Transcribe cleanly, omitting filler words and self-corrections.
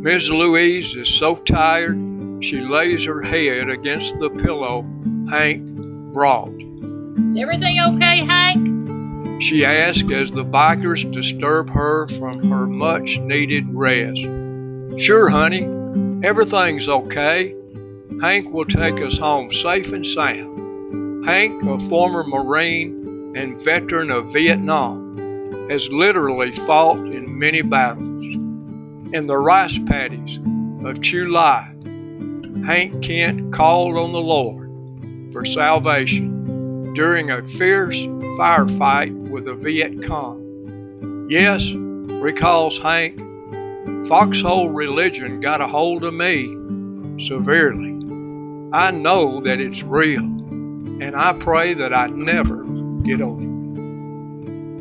Miss Louise is so tired she lays her head against the pillow Hank brought. Everything okay, Hank? She asks as the bikers disturb her from her much-needed rest. Sure, honey, everything's okay. Hank will take us home safe and sound. Hank, a former Marine and veteran of Vietnam, has literally fought in many battles. In the rice paddies of Chu Lai, Hank Kent called on the Lord for salvation during a fierce firefight with the Viet Cong. Yes, recalls Hank, foxhole religion got a hold of me severely. I know that it's real, and I pray that I never get over it.